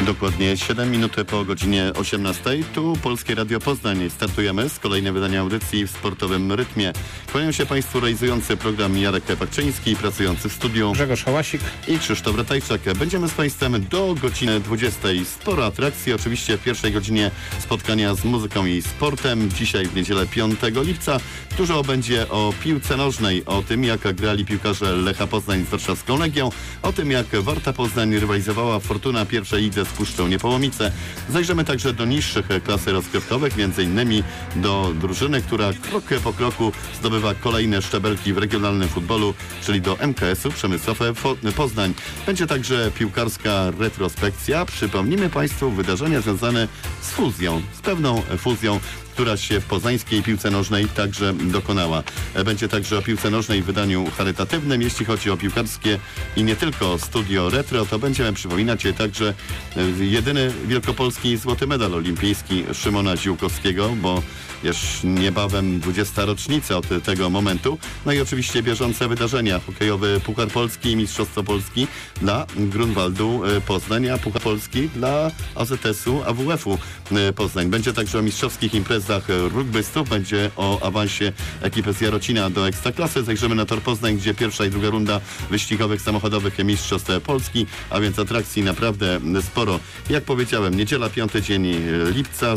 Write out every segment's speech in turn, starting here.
Dokładnie 7 minut po godzinie 18. Tu Polskie Radio Poznań. Startujemy z kolejne wydania audycji w sportowym rytmie. Kłanią się Państwu realizujący program Jarek Pakczyński, pracujący w studiu Grzegorz Hałasik i Krzysztof Ratajczak. Będziemy z Państwem do godziny 20. Sporo atrakcji. Oczywiście w pierwszej godzinie spotkania z muzyką i sportem. Dzisiaj w niedzielę 5 lipca. Dużo będzie o piłce nożnej, o tym jak grali piłkarze Lecha Poznań z warszawską Legią, o tym jak Warta Poznań rywalizowała Fortuna pierwszej lidze z Puszczą Niepołomice. Zajrzymy także do niższych klas rozgrywkowych, m.in. do drużyny, która krok po kroku zdobywa kolejne szczebelki w regionalnym futbolu, czyli do MKS-u Przemysław Poznań. Będzie także piłkarska retrospekcja. Przypomnimy Państwu wydarzenia związane z fuzją, z pewną fuzją, która się w poznańskiej piłce nożnej także dokonała. Będzie także o piłce nożnej w wydaniu charytatywnym. Jeśli chodzi o piłkarskie i nie tylko studio retro, to będziemy przypominać także jedyny wielkopolski złoty medal olimpijski Szymona Ziółkowskiego, bo już niebawem 20. rocznica od tego momentu. No i oczywiście bieżące wydarzenia. Hokejowy Puchar Polski i Mistrzostwo Polski dla Grunwaldu Poznań, a Puchar Polski dla AZS-u AWF-u Poznań. Będzie także o mistrzowskich imprezach rugbystów, będzie o awansie ekipy z Jarocina do Ekstraklasy. Zajrzymy na Tor Poznań, gdzie pierwsza i druga runda wyścigowych samochodowych Mistrzostw Polski, a więc atrakcji naprawdę sporo. Jak powiedziałem, niedziela 5 dzień lipca,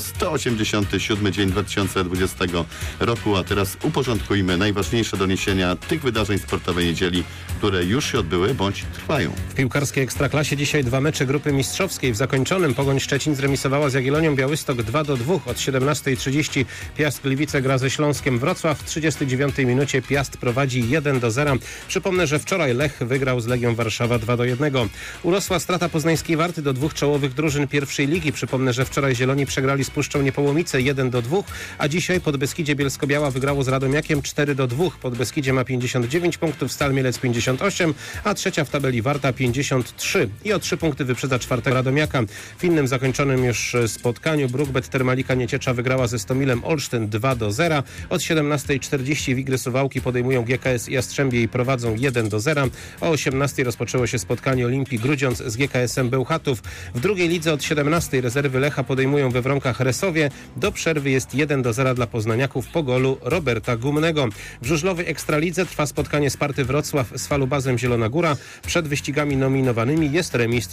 187 dzień 2020 roku, a teraz uporządkujmy najważniejsze doniesienia tych wydarzeń sportowej niedzieli, które już się odbyły bądź trwają. W piłkarskiej Ekstraklasie dzisiaj 2 mecze grupy mistrzowskiej. W zakończonym Pogoń Szczecin zremisowała z Jagiellonią Białystok 2-2. Od 17:30 Piast Gliwice gra ze Śląskiem Wrocław. W 39 minucie Piast prowadzi 1-0. Przypomnę, że wczoraj Lech wygrał z Legią Warszawa 2-1. Urosła strata poznańskiej Warty do 2 czołowych drużyn pierwszej ligi. Przypomnę, że wczoraj Zieloni przegrali z Puszczą Niepołomice 1-2, a dzisiaj Podbeskidzie Bielsko-Biała wygrało z Radomiakiem 4-2. Podbeskidzie ma 59 punktów, Stal Mielec 58, a trzecia w tabeli Warta 53 i o 3 punkty wyprzedza czwartego Radomiaka. W innym zakończonym już spotkaniu Brukbet Termalika Nieciecza wygrała ze Stomilem Olsztyn 2-0. Od 17:40 Wigry Suwałki podejmują GKS Jastrzębie i prowadzą 1-0. O 18:00 rozpoczęło się spotkanie Olimpii Grudziądz z GKS-em Bełchatów. W drugiej lidze od 17:00 rezerwy Lecha podejmują we Wronkach Resowie. Do przerwy jest 1-0 dla poznaniaków po golu Roberta Gumnego. W żużlowej Ekstralidze trwa spotkanie Sparty Wrocław z Falubazem Zielona Góra. Przed wyścigami nominowanymi jest remis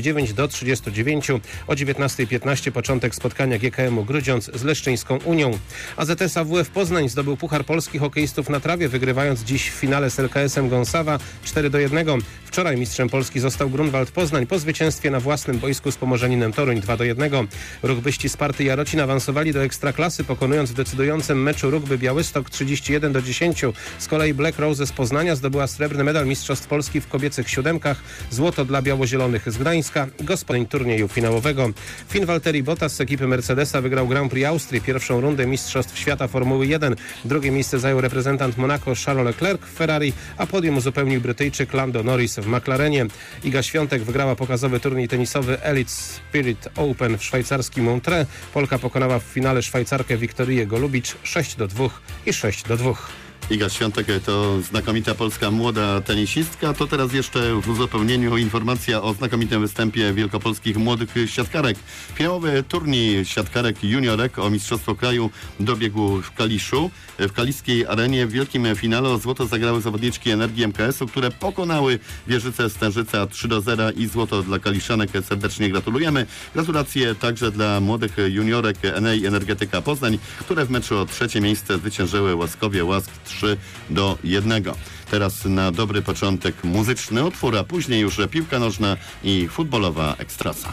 39-39. O 19:15 początek spotkania GKM-u Grudziądz z Leszczyńską Unią. AZS AWF Poznań zdobył Puchar Polski hokeistów na trawie, wygrywając dziś w finale z LKS-em Gąsawa 4-1. Wczoraj mistrzem Polski został Grunwald Poznań po zwycięstwie na własnym boisku z Pomorzeninem Toruń 2-1. Rugbyści Sparty Jarocin awansowali do Ekstraklasy, pokonując w decydującym meczu Rugby Białystok 31-10. Z kolei Black Rose z Poznania zdobyła srebrny medal Mistrzostw Polski w kobiecych siódemkach, złoto dla biało-zielonych z Gdańska, gospodyń turnieju finałowego. Finn Valtteri Bottas z ekipy Mercedesa wygrał Grand Prix Austrii, pierwszą rundę Mistrzostw Świata Formuły 1. Drugie miejsce zajął reprezentant Monaco Charles Leclerc w Ferrari, a podium uzupełnił Brytyjczyk Lando Norris w McLarenie. Iga Świątek wygrała pokazowy turniej tenisowy Elite Spirit Open w szwajcarskim Montreux. Polka pokonała w finale Szwajcarkę Wiktorię Golubicz 6-2 i 6-2. Iga Świątek to znakomita polska młoda tenisistka. To teraz jeszcze w uzupełnieniu informacja o znakomitym występie wielkopolskich młodych siatkarek. Finałowy turniej siatkarek juniorek o Mistrzostwo Kraju dobiegł w Kaliszu. W kaliskiej arenie w wielkim finale o złoto zagrały zawodniczki Energii MKS-u, które pokonały Wieżyce Stężyca 3-0 i złoto dla kaliszanek. Serdecznie gratulujemy. Gratulacje także dla młodych juniorek Enei Energetyka Poznań, które w meczu o trzecie miejsce zwyciężyły łaskowie Łask 3-1. Teraz na dobry początek muzyczny utwór, a później już piłka nożna i futbolowa ekstrasa.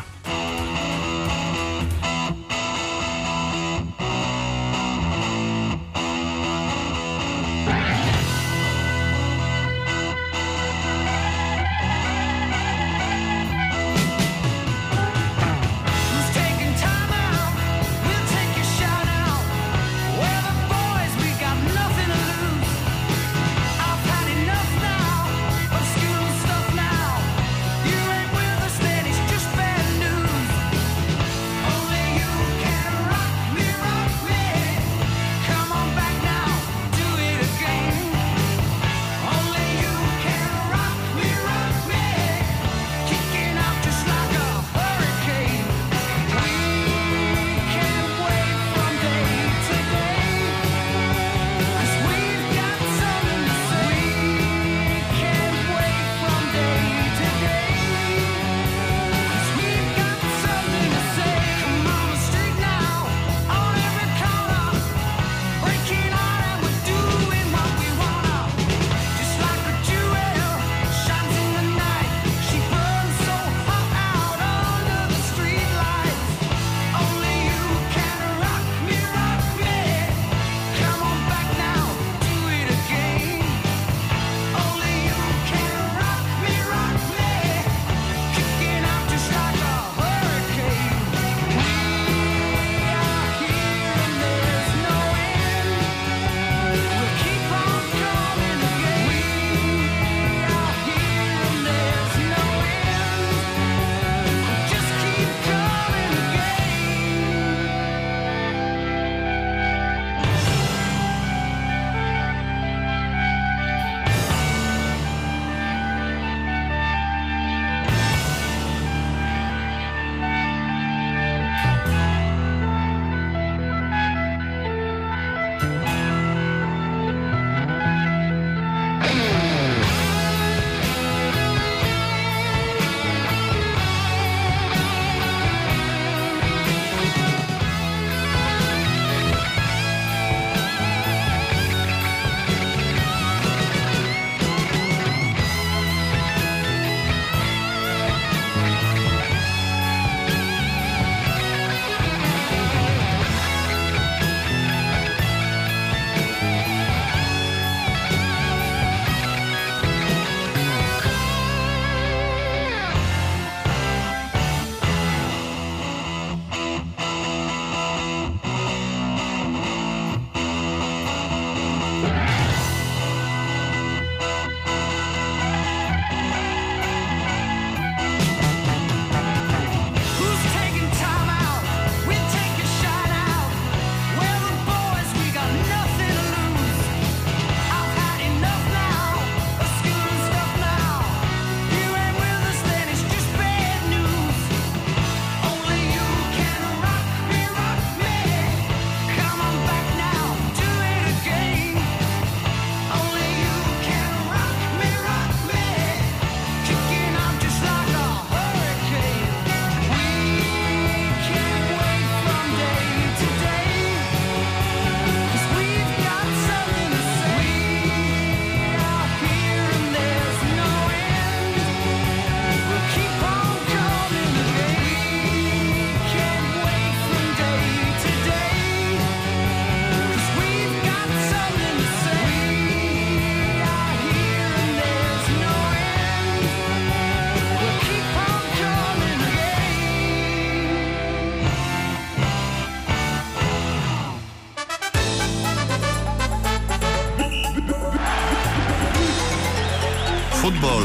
Stuff now. You ain't with us, then it's just bad news.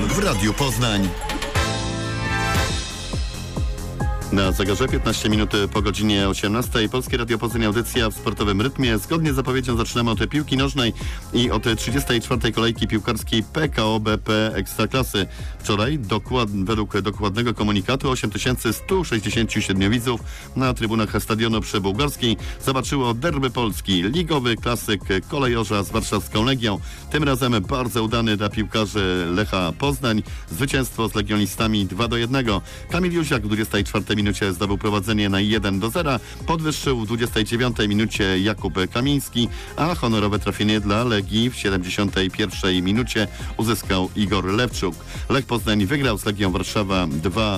w Radiu Poznań. Na zegarze 15 minut po godzinie 18. Polskie Radio Poznań, audycja w sportowym rytmie. Zgodnie z zapowiedzią zaczynamy od piłki nożnej i od 34. kolejki piłkarskiej PKO BP Ekstraklasy. Wczoraj według dokładnego komunikatu 8167 widzów na trybunach stadionu przy Bułgarskiej zobaczyło derby Polski. Ligowy klasyk kolejorza z warszawską Legią. Tym razem bardzo udany dla piłkarzy Lecha Poznań. Zwycięstwo z legionistami 2-1. Kamil Jóźwiak w 24 minucie zdobył prowadzenie na 1-0. Podwyższył w 29 minucie Jakub Kamiński, a honorowe trafienie dla Legii w 71 minucie uzyskał Igor Lewczuk. Lech Poznań wygrał z Legią Warszawa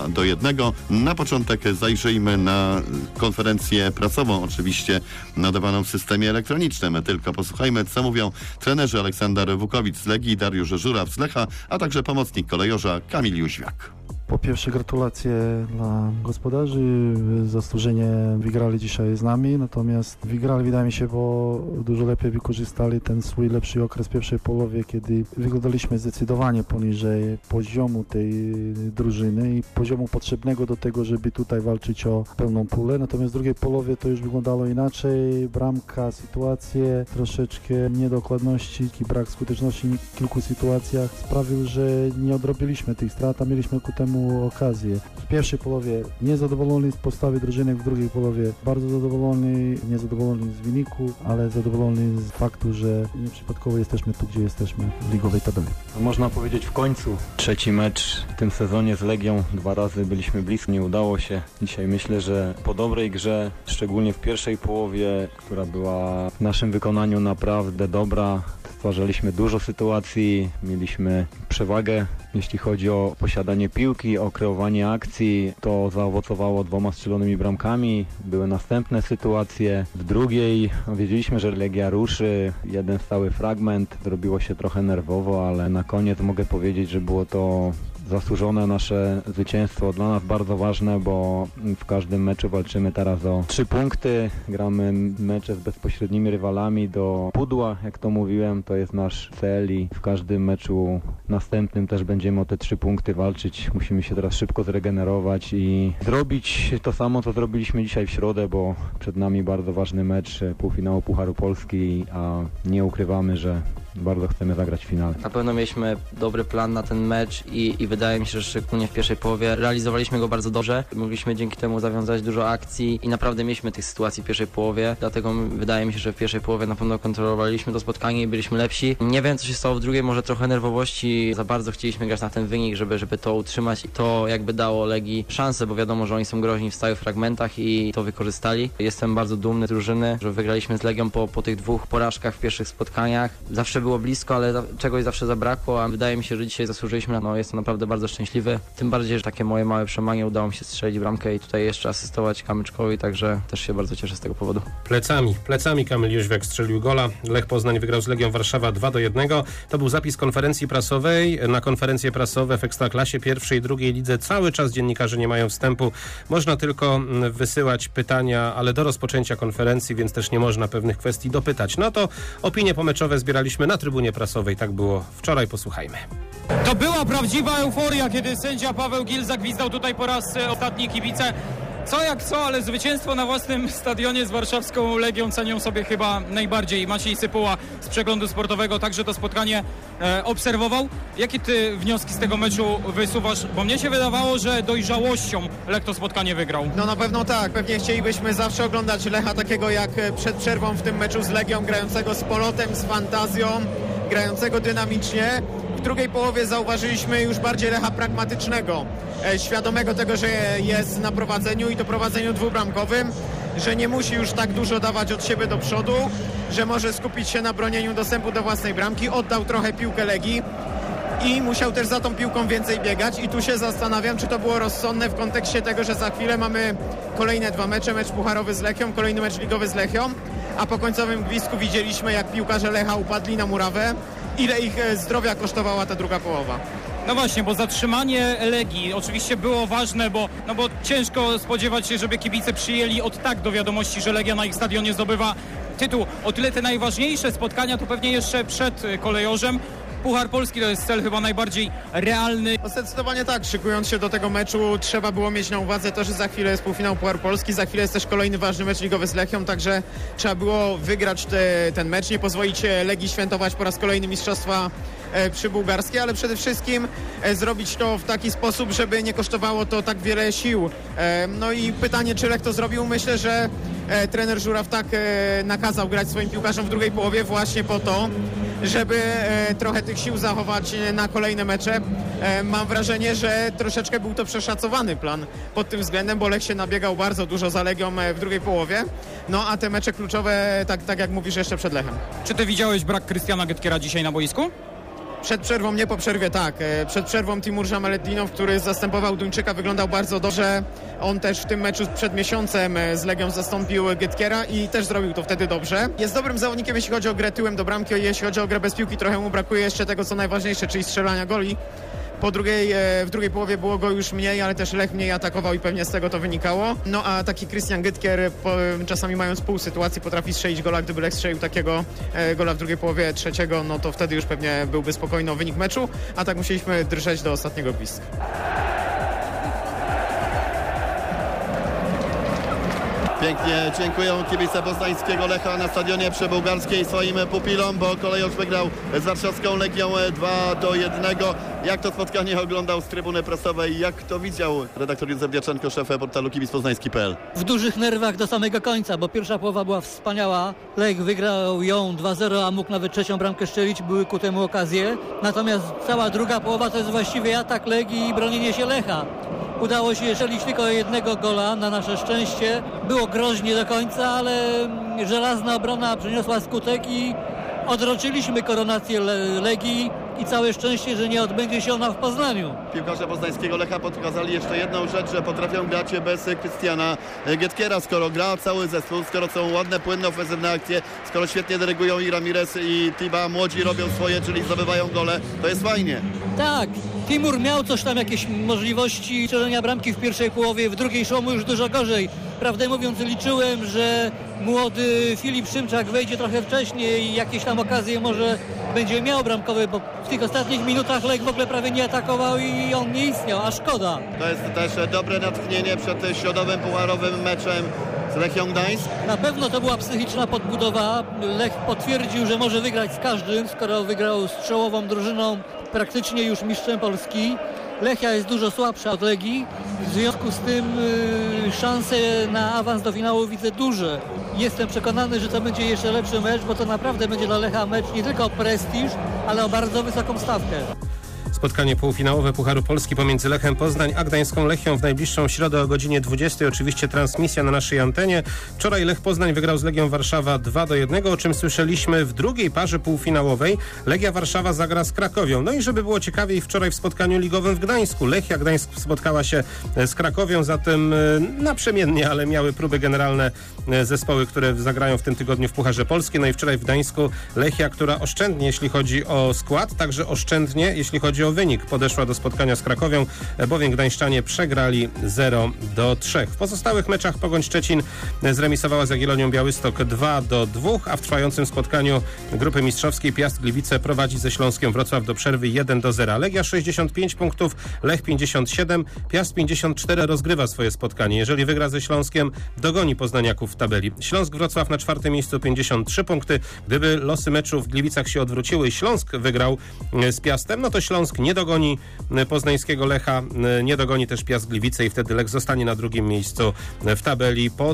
2-1. Na początek zajrzyjmy na konferencję prasową, oczywiście nadawaną w systemie elektronicznym. Tylko posłuchajmy, co mówią trenerzy Aleksander Wukowicz z Legii, Dariusz Żuraw z Lecha, a także pomocnik kolejorza Kamil Jóźwiak. Po pierwsze gratulacje dla gospodarzy, zasłużenie wygrali dzisiaj z nami, natomiast wygrali, wydaje mi się, bo dużo lepiej wykorzystali ten swój lepszy okres w pierwszej połowie, kiedy wyglądaliśmy zdecydowanie poniżej poziomu tej drużyny i poziomu potrzebnego do tego, żeby tutaj walczyć o pełną pulę, natomiast w drugiej połowie to już wyglądało inaczej, bramka, sytuacje, troszeczkę niedokładności i brak skuteczności w kilku sytuacjach sprawił, że nie odrobiliśmy tych strat, a mieliśmy ku temu okazję. W pierwszej połowie niezadowolony z postawy drużyny, w drugiej połowie bardzo zadowolony, niezadowolony z wyniku, ale zadowolony z faktu, że nieprzypadkowo jesteśmy tu, gdzie jesteśmy w ligowej tabeli. Można powiedzieć w końcu. Trzeci mecz w tym sezonie z Legią. 2 razy byliśmy blisko, nie udało się. Dzisiaj myślę, że po dobrej grze, szczególnie w pierwszej połowie, która była w naszym wykonaniu naprawdę dobra, stwarzaliśmy dużo sytuacji, mieliśmy przewagę, jeśli chodzi o posiadanie piłki, o kreowanie akcji. To zaowocowało 2 strzelonymi bramkami. Były następne sytuacje. W drugiej wiedzieliśmy, że Legia ruszy. Jeden stały fragment. Zrobiło się trochę nerwowo, ale na koniec mogę powiedzieć, że było to zasłużone nasze zwycięstwo. Dla nas bardzo ważne, bo w każdym meczu walczymy teraz o 3 punkty. Gramy mecze z bezpośrednimi rywalami do pudła, jak to mówiłem. To jest nasz cel i w każdym meczu następnym też będziemy o te 3 punkty walczyć. Musimy się teraz szybko zregenerować i zrobić to samo, co zrobiliśmy dzisiaj w środę, bo przed nami bardzo ważny mecz półfinału Pucharu Polski, a nie ukrywamy, że bardzo chcemy zagrać w finale. Na pewno mieliśmy dobry plan na ten mecz i wydaje mi się, że szczególnie w pierwszej połowie realizowaliśmy go bardzo dobrze. Mogliśmy dzięki temu zawiązać dużo akcji i naprawdę mieliśmy tych sytuacji w pierwszej połowie, dlatego wydaje mi się, że w pierwszej połowie na pewno kontrolowaliśmy to spotkanie i byliśmy lepsi. Nie wiem, co się stało w drugiej, może trochę nerwowości, za bardzo chcieliśmy grać na ten wynik, żeby to utrzymać i to jakby dało Legii szansę, bo wiadomo, że oni są groźni w stałych fragmentach i to wykorzystali. Jestem bardzo dumny z drużyny, że wygraliśmy z Legią po tych 2 porażkach w pierwszych spotkaniach. Zawsze było blisko, ale czegoś zawsze zabrakło, a wydaje mi się, że dzisiaj zasłużyliśmy. Jestem naprawdę bardzo szczęśliwy. Tym bardziej, że takie moje małe przemanie udało mi się strzelić bramkę i tutaj jeszcze asystować Kamyczkowi, także też się bardzo cieszę z tego powodu. Plecami Kamil Jóźwiak strzelił gola. Lech Poznań wygrał z Legią Warszawa 2-1. To był zapis konferencji prasowej. Na konferencje prasowe w Ekstraklasie pierwszej i drugiej lidze cały czas dziennikarze nie mają wstępu. Można tylko wysyłać pytania, ale do rozpoczęcia konferencji, więc też nie można pewnych kwestii dopytać. No to opinie pomeczowe zbieraliśmy na trybunie prasowej. Tak było wczoraj. Posłuchajmy. To była prawdziwa euforia, kiedy sędzia Paweł Gil zagwizdał tutaj po raz ostatni kibice. Co jak co, ale zwycięstwo na własnym stadionie z warszawską Legią cenią sobie chyba najbardziej. Maciej Sypuła z Przeglądu Sportowego także to spotkanie obserwował. Jakie ty wnioski z tego meczu wysuwasz? Bo mnie się wydawało, że dojrzałością Lech to spotkanie wygrał. No na pewno tak. Pewnie chcielibyśmy zawsze oglądać Lecha takiego jak przed przerwą w tym meczu z Legią, grającego z polotem, z fantazją, grającego dynamicznie. W drugiej połowie zauważyliśmy już bardziej Lecha pragmatycznego, świadomego tego, że jest na prowadzeniu i to prowadzeniu 2-bramkowym, że nie musi już tak dużo dawać od siebie do przodu, że może skupić się na bronieniu dostępu do własnej bramki, oddał trochę piłkę Legii i musiał też za tą piłką więcej biegać i tu się zastanawiam, czy to było rozsądne w kontekście tego, że za chwilę mamy kolejne 2 mecze, mecz pucharowy z Lechią, kolejny mecz ligowy z Lechią, a po końcowym gwizdku widzieliśmy, jak piłkarze Lecha upadli na murawę. Ile ich zdrowia kosztowała ta druga połowa? No właśnie, bo zatrzymanie Legii oczywiście było ważne, bo ciężko spodziewać się, żeby kibice przyjęli od tak do wiadomości, że Legia na ich stadionie zdobywa tytuł. O tyle te najważniejsze spotkania to pewnie jeszcze przed kolejorzem. Puchar Polski to jest cel chyba najbardziej realny. No zdecydowanie tak, szykując się do tego meczu trzeba było mieć na uwadze to, że za chwilę jest półfinał Puchar Polski, za chwilę jest też kolejny ważny mecz ligowy z Lechią, także trzeba było wygrać ten mecz, nie pozwolić Legii świętować po raz kolejny mistrzostwa przybułgarskie, ale przede wszystkim zrobić to w taki sposób, żeby nie kosztowało to tak wiele sił. No i pytanie, czy Lech to zrobił? Myślę, że trener Żuraw tak nakazał grać swoim piłkarzom w drugiej połowie właśnie po to, żeby trochę tych sił zachować na kolejne mecze. Mam wrażenie, że troszeczkę był to przeszacowany plan pod tym względem, bo Lech się nabiegał bardzo dużo za Legią w drugiej połowie, no a te mecze kluczowe, tak jak mówisz, jeszcze przed Lechem. Czy ty widziałeś brak Krystiana Gytkiera dzisiaj na boisku? Przed przerwą nie, po przerwie tak. Przed przerwą Timur Żamaletdinow, który zastępował Duńczyka, wyglądał bardzo dobrze. On też w tym meczu przed miesiącem z Legią zastąpił Gytkiera i też zrobił to wtedy dobrze. Jest dobrym zawodnikiem, jeśli chodzi o grę tyłem do bramki, jeśli chodzi o grę bez piłki, trochę mu brakuje jeszcze tego, co najważniejsze, czyli strzelania goli. W drugiej połowie było go już mniej, ale też Lech mniej atakował i pewnie z tego to wynikało. No a taki Krystian Gytkier, czasami mając pół sytuacji, potrafi strzelić gola. Gdyby Lech strzelił takiego gola w drugiej połowie trzeciego, no to wtedy już pewnie byłby spokojny o wynik meczu, a tak musieliśmy drżeć do ostatniego gwizdka. Pięknie dziękuję kibice poznańskiego Lecha na stadionie przybułgarskiej swoim pupilom, bo Kolejorz wygrał z warszawską Legią 2-1. Jak to spotkanie oglądał z trybuny prasowej? Jak to widział redaktor Józef Diaczenko, szef portalu kibicpoznański.pl? W dużych nerwach do samego końca, bo pierwsza połowa była wspaniała. Lech wygrał ją 2-0, a mógł nawet trzecią bramkę strzelić, były ku temu okazje. Natomiast cała druga połowa to jest właściwie atak Legii i bronienie się Lecha. Udało się strzelić tylko jednego gola, na nasze szczęście. Było groźnie do końca, ale żelazna obrona przyniosła skutek i odroczyliśmy koronację Legii i całe szczęście, że nie odbędzie się ona w Poznaniu. Piłkarze poznańskiego Lecha pokazali jeszcze jedną rzecz, że potrafią grać bez Krystiana Gytkiera. Skoro gra cały zespół, skoro są ładne, płynne, ofensywne akcje, skoro świetnie dyrygują i Ramirez i Tiba, młodzi robią swoje, czyli zdobywają gole, to jest fajnie. Tak, Timur miał coś tam, jakieś możliwości strzelenia bramki w pierwszej połowie, w drugiej szło mu już dużo gorzej. Prawdę mówiąc, liczyłem, że młody Filip Szymczak wejdzie trochę wcześniej i jakieś tam okazje może będzie miał bramkowe, bo w tych ostatnich minutach Lech w ogóle prawie nie atakował i on nie istniał, a szkoda. To jest też dobre natchnienie przed środowym pucharowym meczem z Lechią Gdańsk. Na pewno to była psychiczna podbudowa. Lech potwierdził, że może wygrać z każdym, skoro wygrał z czołową drużyną, praktycznie już mistrzem Polski. Lechia jest dużo słabsza od Legii, w związku z tym szanse na awans do finału widzę duże. Jestem przekonany, że to będzie jeszcze lepszy mecz, bo to naprawdę będzie dla Lecha mecz nie tylko o prestiż, ale o bardzo wysoką stawkę. Spotkanie półfinałowe Pucharu Polski pomiędzy Lechem Poznań a Gdańską Lechią w najbliższą środę o godzinie 20. Oczywiście transmisja na naszej antenie. Wczoraj Lech Poznań wygrał z Legią Warszawa 2-1, o czym słyszeliśmy w drugiej parze półfinałowej. Legia Warszawa zagra z Krakowią. No i żeby było ciekawiej, wczoraj w spotkaniu ligowym w Gdańsku. Lechia Gdańsk spotkała się z Krakowią, zatem naprzemiennie, ale miały próby generalne zespoły, które zagrają w tym tygodniu w Pucharze Polskim. No i wczoraj w Gdańsku Lechia, która oszczędnie, jeśli chodzi o skład, także oszczędnie, jeśli chodzi o wynik, podeszła do spotkania z Krakowią, bowiem gdańszczanie przegrali 0-3. W pozostałych meczach Pogoń Szczecin zremisowała z Jagiellonią Białystok 2-2, a w trwającym spotkaniu grupy mistrzowskiej Piast Gliwice prowadzi ze Śląskiem Wrocław do przerwy 1-0. Legia 65 punktów, Lech 57, Piast 54 rozgrywa swoje spotkanie. Jeżeli wygra ze Śląskiem, dogoni poznaniaków w tabeli. Śląsk Wrocław na 4. miejscu 53 punkty. Gdyby losy meczu w Gliwicach się odwróciły i Śląsk wygrał z Piastem, no to Śląsk nie dogoni poznańskiego Lecha, nie dogoni też Piast Gliwice i wtedy Lech zostanie na 2. miejscu w tabeli po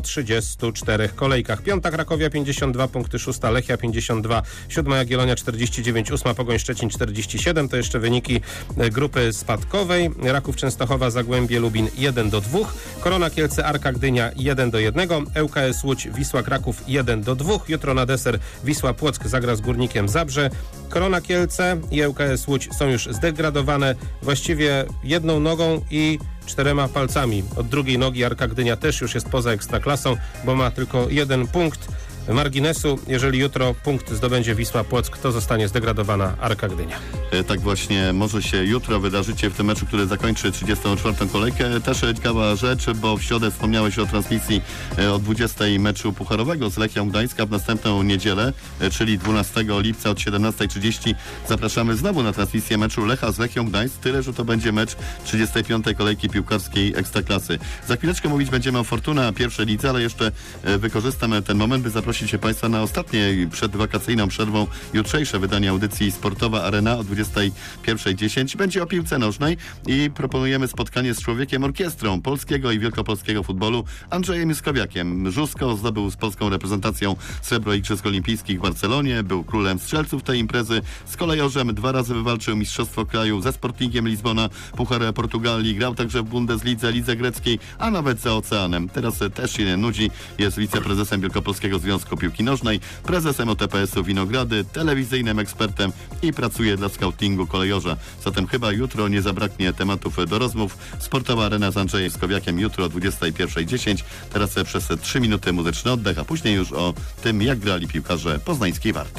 34 kolejkach. 5. Krakowia 52 punkty, 6. Lechia 52, 7. Jagiellonia 49, 8. Pogoń Szczecin 47. To jeszcze wyniki grupy spadkowej. Raków Częstochowa, Zagłębie Lubin 1-2, Korona Kielce Arka Gdynia 1-1, ŁKS Łódź Wisła Kraków 1-2. Jutro na deser Wisła Płock zagra z Górnikiem Zabrze. Korona Kielce i ŁKS Łódź są już zdegradowane właściwie jedną nogą i 4 palcami. Od drugiej nogi Arka Gdynia też już jest poza Ekstraklasą, bo ma tylko 1 punkt. marginesu. Jeżeli jutro punkt zdobędzie Wisła Płock, to zostanie zdegradowana Arka Gdynia. Tak właśnie może się jutro wydarzyć w tym meczu, który zakończy 34. kolejkę. Też ciekawa rzecz, bo w środę wspomniałeś o transmisji o 20 meczu pucharowego z Lechią Gdańska w następną niedzielę, czyli 12 lipca od 17:30. Zapraszamy znowu na transmisję meczu Lecha z Lechią Gdańsk, tyle, że to będzie mecz 35. kolejki piłkarskiej Ekstraklasy. Za chwileczkę mówić będziemy o Fortuna pierwszej lidze, ale jeszcze wykorzystam ten moment, by zaprosić się Państwa na ostatnie przed wakacyjną przerwą jutrzejsze wydanie audycji Sportowa Arena o 21:10. Będzie o piłce nożnej i proponujemy spotkanie z człowiekiem orkiestrą polskiego i wielkopolskiego futbolu, Andrzejem Juskowiakiem. Żusko zdobył z polską reprezentacją srebro Igrzysk Olimpijskich w Barcelonie, był królem strzelców tej imprezy, z kolejorzem 2 razy wywalczył Mistrzostwo Kraju, ze Sportingiem Lizbona, Puchar Portugalii, grał także w Bundeslidze, lidze greckiej, a nawet za oceanem. Teraz też się nie nudzi, jest wiceprezesem Wielkopolskiego Związku Piłki Nożnej, prezesem OTPS-u Winogrady, telewizyjnym ekspertem i pracuje dla scoutingu kolejorza. Zatem chyba jutro nie zabraknie tematów do rozmów. Sportowa Arena z Andrzejem Juskowiakiem jutro o 21:10. Teraz przez 3 minuty muzyczny oddech, a później już o tym, jak grali piłkarze poznańskiej Warty.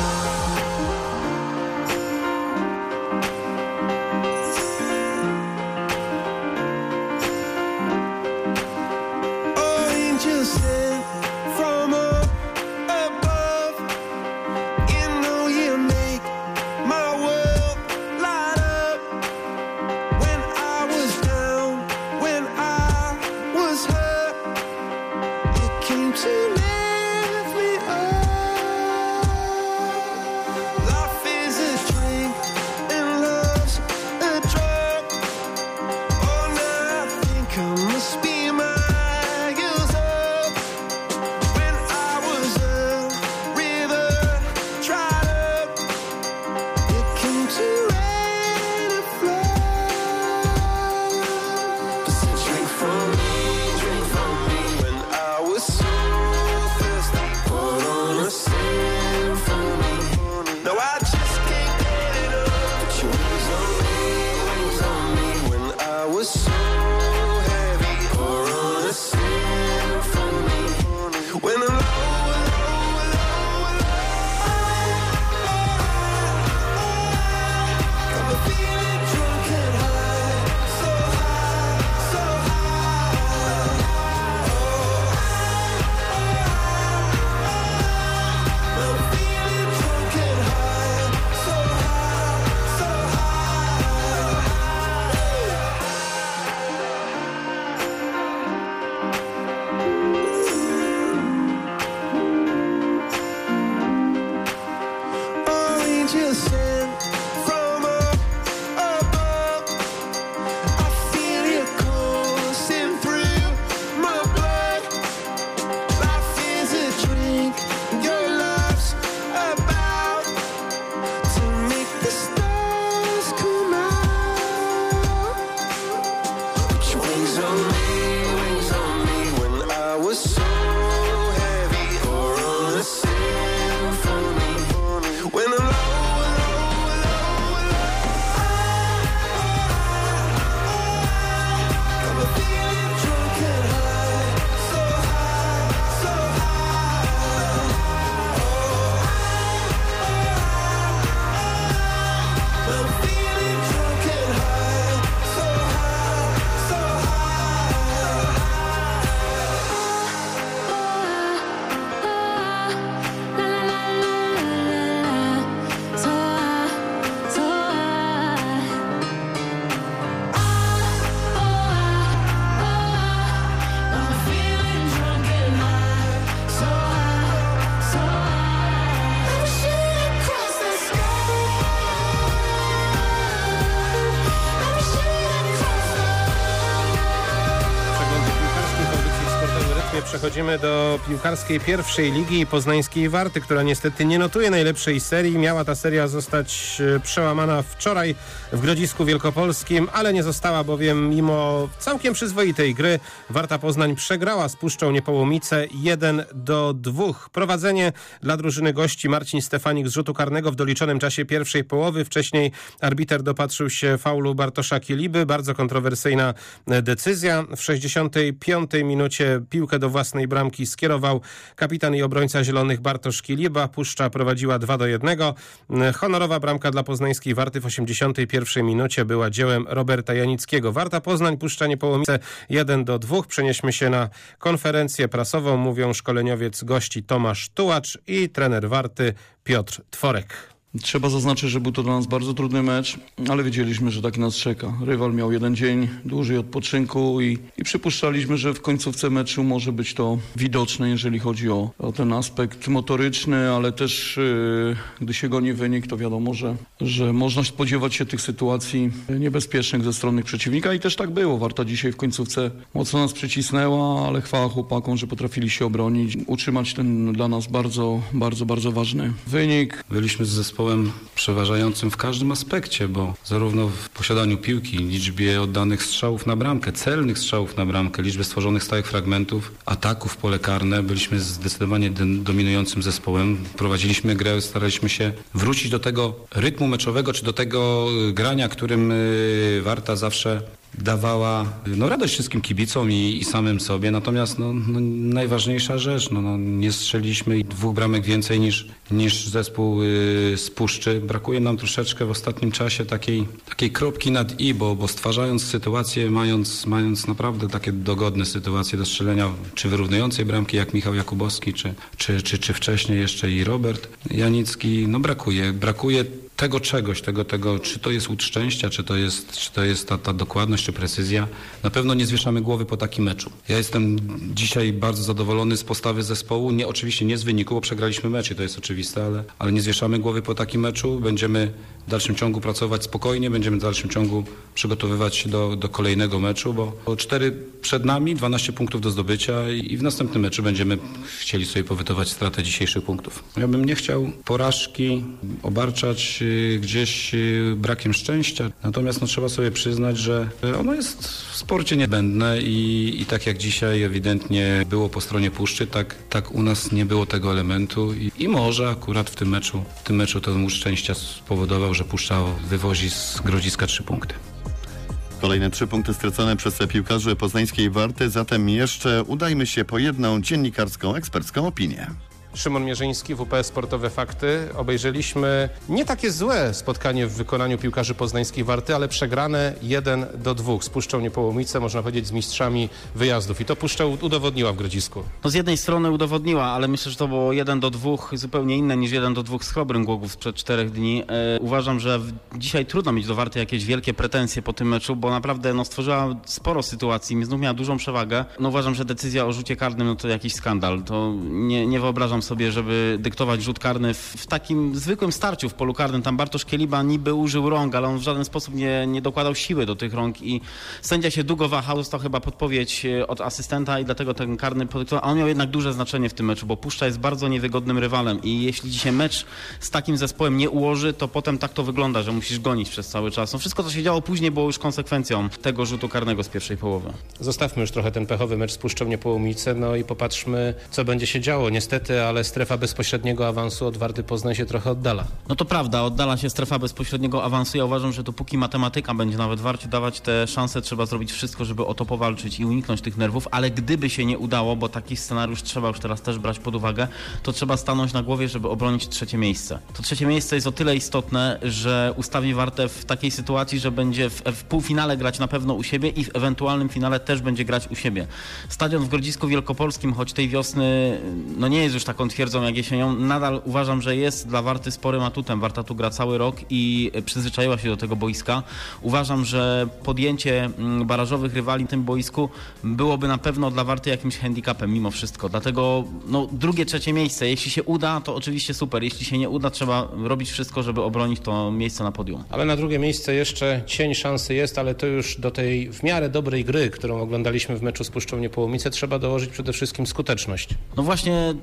Przechodzimy do piłkarskiej pierwszej ligi poznańskiej Warty, która niestety nie notuje najlepszej serii. Miała ta seria zostać przełamana wczoraj w Grodzisku Wielkopolskim, ale nie została, bowiem mimo całkiem przyzwoitej gry Warta Poznań przegrała z Puszczą Niepołomice 1-2. Prowadzenie dla drużyny gości Marcin Stefanik z rzutu karnego w doliczonym czasie pierwszej połowy. Wcześniej arbiter dopatrzył się faulu Bartosza Kieliby. Bardzo kontrowersyjna decyzja. W 65 minucie piłkę do do własnej bramki skierował kapitan i obrońca zielonych Bartosz Kiliba. Puszcza prowadziła 2-1. Honorowa bramka dla poznańskiej Warty w 81 minucie była dziełem Roberta Janickiego. Warta Poznań, Puszcza Niepołomice 1-2. Przenieśmy się na konferencję prasową. Mówią szkoleniowiec gości Tomasz Tułacz i trener Warty Piotr Tworek. Trzeba zaznaczyć, że był to dla nas bardzo trudny mecz, ale wiedzieliśmy, że taki nas czeka. Rywal miał jeden dzień dłużej odpoczynku i przypuszczaliśmy, że w końcówce meczu może być to widoczne, jeżeli chodzi o ten aspekt motoryczny, ale też gdy się goni wynik, to wiadomo, że można spodziewać się tych sytuacji niebezpiecznych ze strony przeciwnika i też tak było. Warta dzisiaj w końcówce mocno nas przycisnęła, ale chwała chłopakom, że potrafili się obronić, utrzymać ten dla nas bardzo, bardzo, bardzo ważny wynik. Byliśmy z zespołem przeważającym w każdym aspekcie, bo zarówno w posiadaniu piłki, liczbie oddanych strzałów na bramkę, celnych strzałów na bramkę, liczbie stworzonych stałych fragmentów, ataków w pole karne, byliśmy zdecydowanie dominującym zespołem. Prowadziliśmy grę, staraliśmy się wrócić do tego rytmu meczowego, czy do tego grania, którym Warta zawsze dawała radość wszystkim kibicom i samym sobie, natomiast najważniejsza rzecz, nie strzeliliśmy 2 bramek więcej niż zespół z Puszczy. Brakuje nam troszeczkę w ostatnim czasie takiej kropki nad i, bo stwarzając sytuację, mając naprawdę takie dogodne sytuacje do strzelenia, czy wyrównującej bramki jak Michał Jakubowski, czy wcześniej jeszcze i Robert Janicki, brakuje tego czegoś, czy to jest łód szczęścia, czy to jest ta dokładność, czy precyzja. Na pewno nie zwieszamy głowy po takim meczu. Ja jestem dzisiaj bardzo zadowolony z postawy zespołu, oczywiście nie z wyniku, bo przegraliśmy mecz i to jest oczywiste, ale nie zwieszamy głowy po takim meczu. Będziemy w dalszym ciągu pracować spokojnie, będziemy w dalszym ciągu przygotowywać się do kolejnego meczu, bo 4 przed nami, 12 punktów do zdobycia i w następnym meczu będziemy chcieli sobie powytować stratę dzisiejszych punktów. Ja bym nie chciał porażki obarczać gdzieś brakiem szczęścia, natomiast trzeba sobie przyznać, że ono jest w sporcie niezbędne i tak jak dzisiaj ewidentnie było po stronie Puszczy, tak u nas nie było tego elementu i może akurat w tym meczu ten łód szczęścia spowodował, że Puszcza wywozi z Grodziska 3 punkty. Kolejne 3 punkty stracone przez piłkarzy poznańskiej Warty, zatem jeszcze udajmy się po jedną dziennikarską, ekspercką opinię. Szymon Mierzyński, WP Sportowe Fakty. Obejrzeliśmy nie takie złe spotkanie w wykonaniu piłkarzy poznańskiej Warty, ale przegrane 1-2 z Puszczą Niepołomice, można powiedzieć z mistrzami wyjazdów. I to Puszcza udowodniła w Grodzisku. Z jednej strony udowodniła, ale myślę, że to było 1-2 zupełnie inne niż 1-2 z Chrobrym Głogów sprzed 4 dni. Uważam, że dzisiaj trudno mieć do Warty jakieś wielkie pretensje po tym meczu, bo naprawdę stworzyła sporo sytuacji, znów miała dużą przewagę. Uważam, że decyzja o rzucie karnym to jakiś skandal. To nie wyobrażam sobie, żeby dyktować rzut karny w takim zwykłym starciu w polu karnym. Tam Bartosz Kieliba niby użył rąk, ale on w żaden sposób nie dokładał siły do tych rąk i sędzia się długo wahał, dostał chyba podpowiedź od asystenta i dlatego ten karny podyktował, a on miał jednak duże znaczenie w tym meczu, bo Puszcza jest bardzo niewygodnym rywalem i jeśli dzisiaj mecz z takim zespołem nie ułoży, to potem tak to wygląda, że musisz gonić przez cały czas. Wszystko, co się działo później, było już konsekwencją tego rzutu karnego z pierwszej połowy. Zostawmy już trochę ten pechowy mecz z Puszczą Niepołomice, i popatrzmy, co będzie się działo. Niestety, ale strefa bezpośredniego awansu od Warty Poznań się trochę oddala. To prawda, oddala się strefa bezpośredniego awansu. Ja uważam, że dopóki matematyka będzie nawet Warcie dawać te szanse, trzeba zrobić wszystko, żeby o to powalczyć i uniknąć tych nerwów, ale gdyby się nie udało, bo taki scenariusz trzeba już teraz też brać pod uwagę, to trzeba stanąć na głowie, żeby obronić 3. miejsce. To 3. miejsce jest o tyle istotne, że ustawi Wartę w takiej sytuacji, że będzie w półfinale grać na pewno u siebie i w ewentualnym finale też będzie grać u siebie. Stadion w Grodzisku Wielkopolskim, choć tej wiosny nie jest już taką twierdzą jak jesienią, nadal uważam, że jest dla Warty sporym atutem. Warta tu gra cały rok i przyzwyczaiła się do tego boiska. Uważam, że podjęcie barażowych rywali na tym boisku byłoby na pewno dla Warty jakimś handicapem mimo wszystko. Dlatego 2., 3. miejsce. Jeśli się uda, to oczywiście super. Jeśli się nie uda, trzeba robić wszystko, żeby obronić to miejsce na podium. Ale na 2. miejsce jeszcze cień szansy jest, ale to już do tej w miarę dobrej gry, którą oglądaliśmy w meczu z Puszczą Niepołomice, trzeba dołożyć przede wszystkim skuteczność. Właśnie trochę Warcie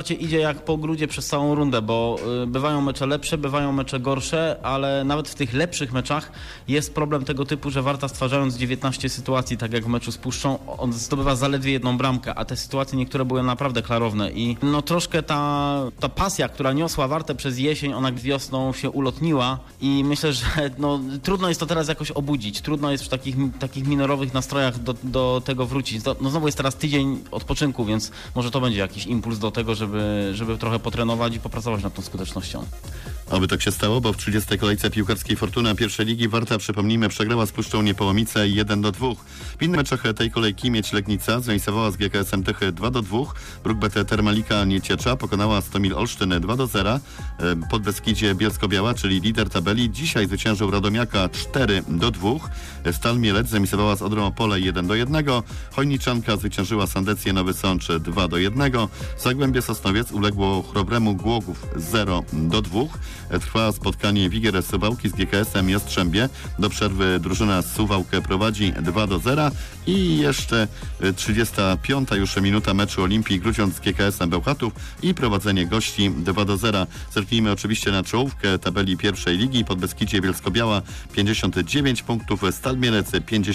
Warcie idzie jak po grudzie przez całą rundę, bo bywają mecze lepsze, bywają mecze gorsze, ale nawet w tych lepszych meczach jest problem tego typu, że Warta stwarzając 19 sytuacji, tak jak w meczu z Puszczą, on zdobywa zaledwie jedną bramkę, a te sytuacje niektóre były naprawdę klarowne i no troszkę ta pasja, która niosła Wartę przez jesień, ona wiosną się ulotniła i myślę, że no, trudno jest to teraz jakoś obudzić, trudno jest w takich minorowych nastrojach do tego wrócić. No znowu jest teraz tydzień odpoczynku, więc może to będzie jakiś impuls do tego, żeby trochę potrenować i popracować nad tą skutecznością. Oby tak się stało, bo w 30. kolejce piłkarskiej Fortuna pierwszej ligi Warta, przypomnijmy, przegrała z Puszczą Niepołomice 1-2. W innych meczach tej kolejki Miedź Legnica zremisowała z GKS-em Tychy 2-2. Bruk-BT Termalika Nieciecza pokonała Stomil Olsztyn 2-0. Podbeskidzie Bielsko-Biała, czyli lider tabeli, dzisiaj zwyciężył Radomiaka 4-2. Stal Mielec zremisowała z Odrą Opole 1-1. Chojniczanka zwyciężyła Sandecję Nowy Sącz 2-1. Zagłębie Sosnowiec uległo Chrobremu Głogów 0-2. Trwa spotkanie Wigier Suwałki z GKS-em Jastrzębie. Do przerwy drużyna z Suwałkę prowadzi 2-0 i jeszcze 35. już minuta meczu Olimpii Grudziądz z GKS-em Bełchatów i prowadzenie gości 2-0. Zerknijmy oczywiście na czołówkę tabeli pierwszej ligi. Podbeskidzie Bielsko-Biała 59 punktów, Stal Mielec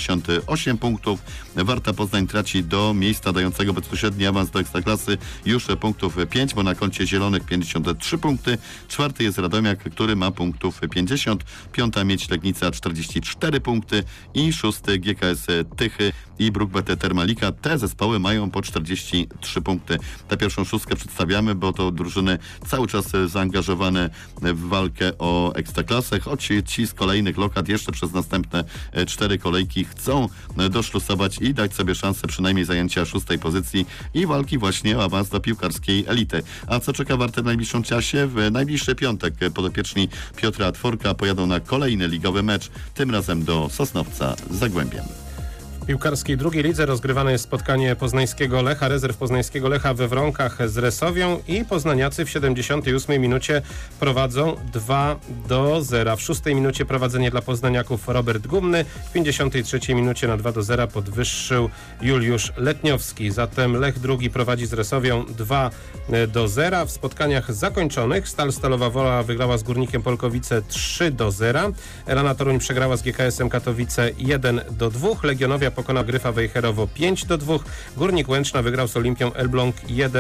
58 punktów. Warta Poznań traci do miejsca dającego bezpośredni awans do Ekstraklasy już punktów 5, bo na koncie zielonych 53 punkty. Czwarty jest Radomiak, który ma punktów 50. Piąta Miedź Legnica 44 punkty i szósty GKS Tychy i Bruk-BT Termalika. Te zespoły mają po 43 punkty. Tę pierwszą szóstkę przedstawiamy, bo to drużyny cały czas zaangażowane w walkę o Ekstraklasę, choć ci z kolejnych lokat jeszcze przez następne 4 kolejki chcą doszlusować i dać sobie szansę przynajmniej zajęcia 6. pozycji i walki właśnie o awans do piłkarskiej elity. A co czeka Wartę w najbliższym czasie? W najbliższy piątek podopieczni Piotra Tworka pojadą na kolejny ligowy mecz, tym razem do Sosnowca z Zagłębiem. W piłkarskiej drugiej lidze rozgrywane jest spotkanie poznańskiego Lecha, rezerw poznańskiego Lecha we Wronkach z Resowią i poznaniacy w 78 minucie prowadzą 2-0. W 6 minucie prowadzenie dla poznaniaków Robert Gumny, w 53 minucie na 2-0 podwyższył Juliusz Letniowski. Zatem Lech drugi prowadzi z Resowią 2-0. W spotkaniach zakończonych Stal Stalowa Wola wygrała z Górnikiem Polkowice 3-0. Elana Toruń przegrała z GKS-em Katowice 1-2. Legionowia pokonał Gryfa Wejherowo 5-2. Górnik Łęczna wygrał z Olimpią Elbląg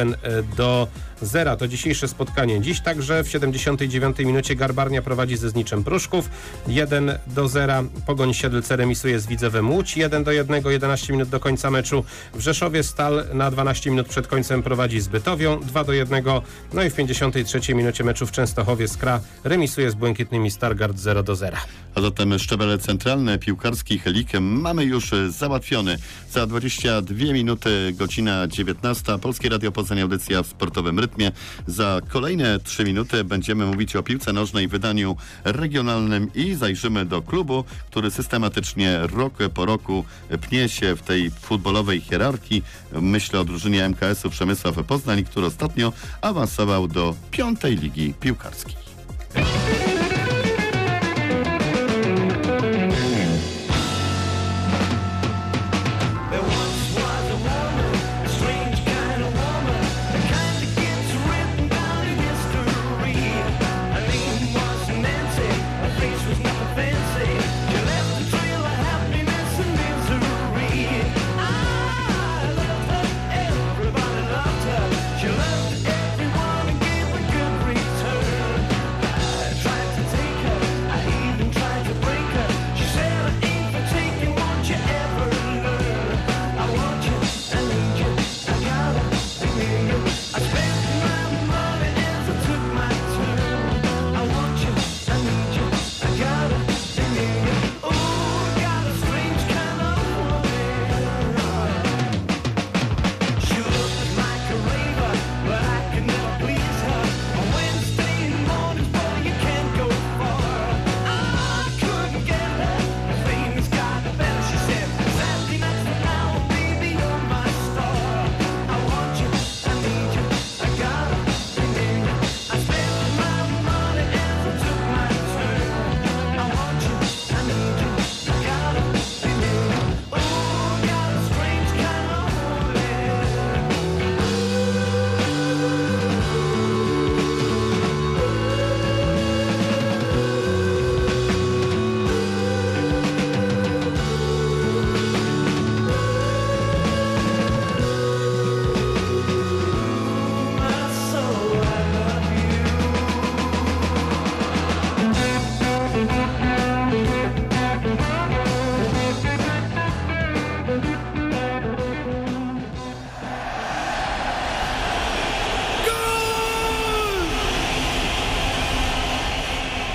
1-0. To dzisiejsze spotkanie. Dziś także w 79 minucie Garbarnia prowadzi ze Zniczem Pruszków 1-0. Pogoń Siedlce remisuje z Widzewem Łódź 1-1. 11 minut do końca meczu. W Rzeszowie Stal na 12 minut przed końcem prowadzi z Bytowią 2-1. No i w 53 minucie meczu w Częstochowie Skra remisuje z Błękitnymi Stargard 0-0. A zatem szczebel centralny piłkarskich lig mamy już załatwiony. Za 22 minuty, godzina 19. Polskie Radio Poznań, audycja w sportowym rytmie. Za kolejne 3 minuty będziemy mówić o piłce nożnej w wydaniu regionalnym i zajrzymy do klubu, który systematycznie rok po roku pnie się w tej futbolowej hierarchii. Myślę o drużynie MKS-u Przemysław Poznań, który ostatnio awansował do 5. ligi piłkarskiej.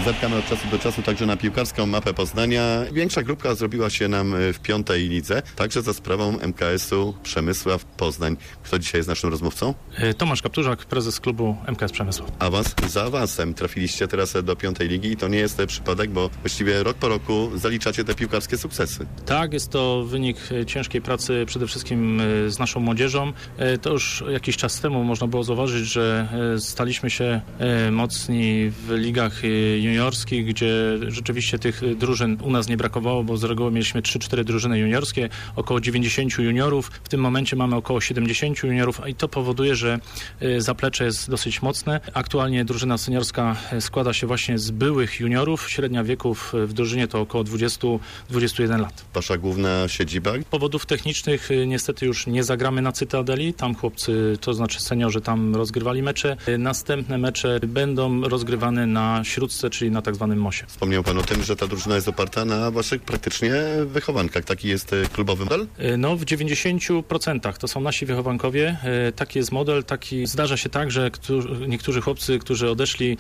Zerkamy od czasu do czasu także na piłkarską mapę Poznania. Większa grupka zrobiła się nam w 5. lidze, także za sprawą MKS-u Przemysław Poznań. Kto dzisiaj jest naszym rozmówcą? Tomasz Kapturzak, prezes klubu MKS Przemysław. Awans za awansem. Trafiliście teraz do 5. ligi i to nie jest przypadek, bo właściwie rok po roku zaliczacie te piłkarskie sukcesy. Tak, jest to wynik ciężkiej pracy przede wszystkim z naszą młodzieżą. To już jakiś czas temu można było zauważyć, że staliśmy się mocni w ligach juniorskich, gdzie rzeczywiście tych drużyn u nas nie brakowało, bo z reguły mieliśmy 3-4 drużyny juniorskie, około 90 juniorów. W tym momencie mamy około 70 juniorów i to powoduje, że zaplecze jest dosyć mocne. Aktualnie drużyna seniorska składa się właśnie z byłych juniorów. Średnia wieków w drużynie to około 20-21 lat. Wasza główna siedziba? Powodów technicznych niestety już nie zagramy na Cytadeli. Tam chłopcy, to znaczy seniorzy, tam rozgrywali mecze. Następne mecze będą rozgrywane na Śródce, czyli na tak zwanym Mosie. Wspomniał Pan o tym, że ta drużyna jest oparta na Waszych praktycznie wychowankach. Taki jest klubowy model? No w 90% to są nasi wychowankowie. Taki jest model. Zdarza się tak, że niektórzy chłopcy, którzy odeszli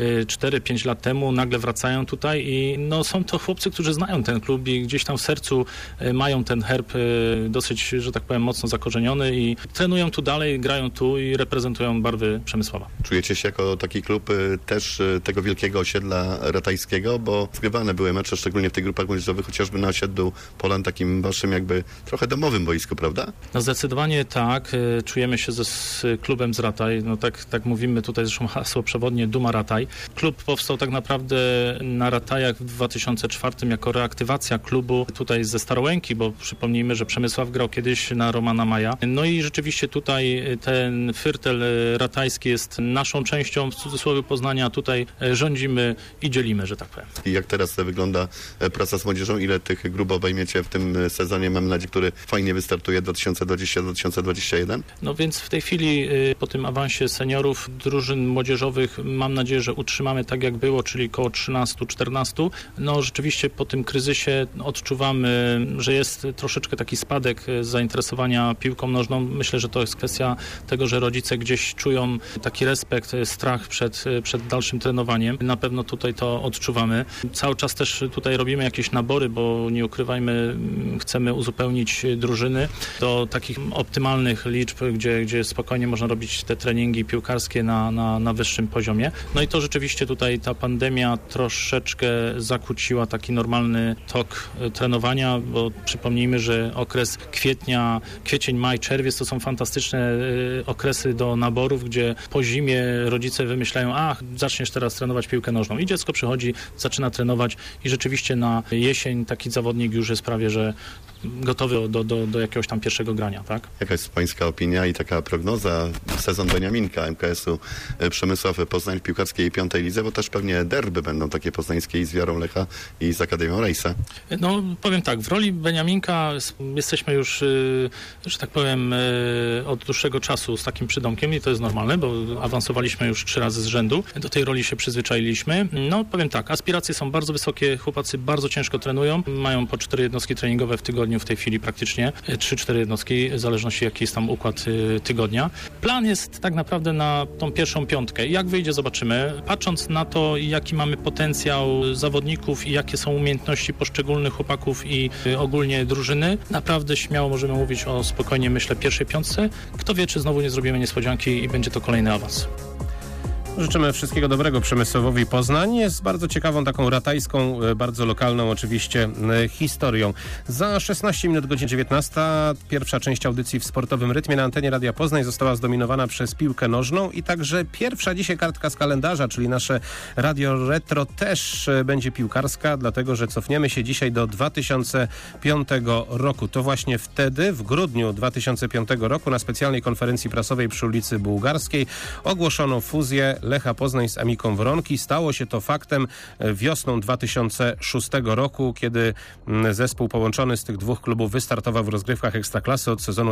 4-5 lat temu, nagle wracają tutaj i no, są to chłopcy, którzy znają ten klub i gdzieś tam w sercu mają ten herb dosyć, że tak powiem, mocno zakorzeniony i trenują tu dalej, grają tu i reprezentują barwy Przemysława. Czujecie się jako taki klub też tego wielkiego osiedla ratajskiego, bo zgrywane były mecze, szczególnie w tych grupach młodzieżowych, chociażby na osiedlu Polan, takim waszym jakby trochę domowym boisku, prawda? No zdecydowanie tak. Czujemy się z klubem z Rataj. No tak mówimy tutaj, zresztą hasło przewodnie Duma Rataj. Klub powstał tak naprawdę na Ratajach w 2004 jako reaktywacja klubu tutaj ze Starołęki, bo przypomnijmy, że Przemysław grał kiedyś na Romana Maja. No i rzeczywiście tutaj ten firtel ratajski jest naszą częścią, w cudzysłowie, Poznania. Tutaj rządzimy i dzielimy, że tak powiem. I jak teraz wygląda praca z młodzieżą? Ile tych grup obejmiecie w tym sezonie, mam nadzieję, który fajnie wystartuje 2020-2021? No więc w tej chwili po tym awansie seniorów, drużyn młodzieżowych mam nadzieję, że utrzymamy tak jak było, czyli około 13-14. No rzeczywiście po tym kryzysie odczuwamy, że jest troszeczkę taki spadek zainteresowania piłką nożną. Myślę, że to jest kwestia tego, że rodzice gdzieś czują taki respekt, strach przed dalszym trenowaniem. Na pewno tutaj to odczuwamy. Cały czas też tutaj robimy jakieś nabory, bo nie ukrywajmy, chcemy uzupełnić drużyny do takich optymalnych liczb, gdzie spokojnie można robić te treningi piłkarskie na wyższym poziomie. No i to rzeczywiście tutaj ta pandemia troszeczkę zakłóciła taki normalny tok trenowania, bo przypomnijmy, że okres kwiecień, maj, czerwiec to są fantastyczne okresy do naborów, gdzie po zimie rodzice wymyślają, zaczniesz teraz trenować piłkę nożną. I dziecko przychodzi, zaczyna trenować i rzeczywiście na jesień taki zawodnik już jest prawie, że gotowy do jakiegoś tam pierwszego grania, tak? Jaka jest pańska opinia i taka prognoza? Sezon Beniaminka MKS-u Przemysław Poznań w piłkarskiej 5. lidze, bo też pewnie derby będą takie poznańskie i z Wiarą Lecha i z Akademią Rejsa. No powiem tak, w roli Beniaminka jesteśmy już, że tak powiem, od dłuższego czasu z takim przydomkiem i to jest normalne, bo awansowaliśmy już 3 razy z rzędu. Do tej roli się przyzwyczailiśmy. No powiem tak, aspiracje są bardzo wysokie, chłopacy bardzo ciężko trenują, mają po 4 jednostki treningowe w tygodniu w tej chwili praktycznie, 3-4 jednostki, w zależności jaki jest tam układ tygodnia. Plan jest tak naprawdę na tą pierwszą 5. Jak wyjdzie, zobaczymy. Patrząc na to, jaki mamy potencjał zawodników i jakie są umiejętności poszczególnych chłopaków i ogólnie drużyny, naprawdę śmiało możemy mówić o spokojnie, myślę, pierwszej 5. Kto wie, czy znowu nie zrobimy niespodzianki i będzie to kolejny awans. Życzymy wszystkiego dobrego Przemysławowi Poznań. Jest bardzo ciekawą, taką ratajską, bardzo lokalną oczywiście historią. Za 16 minut, godzina 19. Pierwsza część audycji w sportowym rytmie na antenie Radia Poznań została zdominowana przez piłkę nożną i także pierwsza dzisiaj kartka z kalendarza, czyli nasze Radio Retro też będzie piłkarska, dlatego że cofniemy się dzisiaj do 2005 roku. To właśnie wtedy, w grudniu 2005 roku, na specjalnej konferencji prasowej przy ulicy Bułgarskiej ogłoszono fuzję Lecha Poznań z Amiką Wronki. Stało się to faktem wiosną 2006 roku, kiedy zespół połączony z tych dwóch klubów wystartował w rozgrywkach Ekstraklasy od sezonu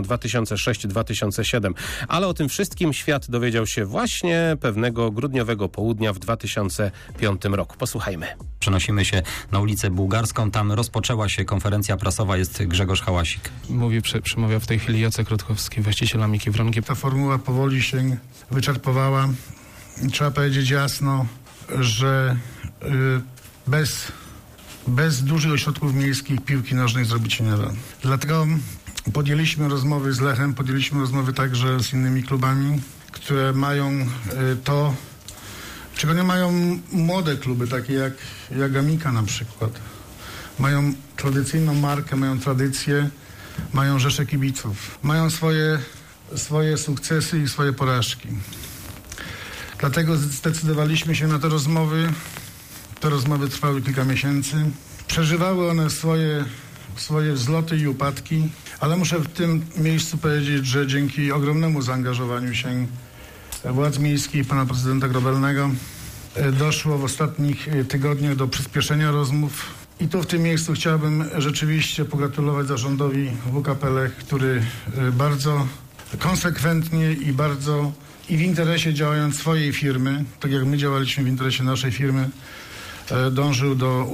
2006-2007. Ale o tym wszystkim świat dowiedział się właśnie pewnego grudniowego południa w 2005 roku. Posłuchajmy. Przenosimy się na ulicę Bułgarską. Tam rozpoczęła się konferencja prasowa. Jest Grzegorz Hałasik. Przemawia w tej chwili Jacek Rutkowski, właściciel Amiki Wronki. Ta formuła powoli się wyczerpowała. Trzeba powiedzieć jasno, że bez dużych ośrodków miejskich piłki nożnej zrobić się nie da. Dlatego podjęliśmy rozmowy z Lechem, podjęliśmy rozmowy także z innymi klubami, które mają to, czego nie mają młode kluby, takie jak Amika na przykład. Mają tradycyjną markę, mają tradycję, mają rzesze kibiców. Mają swoje sukcesy i swoje porażki. Dlatego zdecydowaliśmy się na te rozmowy. Te rozmowy trwały kilka miesięcy. Przeżywały one swoje wzloty i upadki, ale muszę w tym miejscu powiedzieć, że dzięki ogromnemu zaangażowaniu się władz miejskich, pana prezydenta Grobelnego, doszło w ostatnich tygodniach do przyspieszenia rozmów. I tu w tym miejscu chciałbym rzeczywiście pogratulować zarządowi WKP Lech, który bardzo konsekwentnie i w interesie działając swojej firmy, tak jak my działaliśmy w interesie naszej firmy, dążył do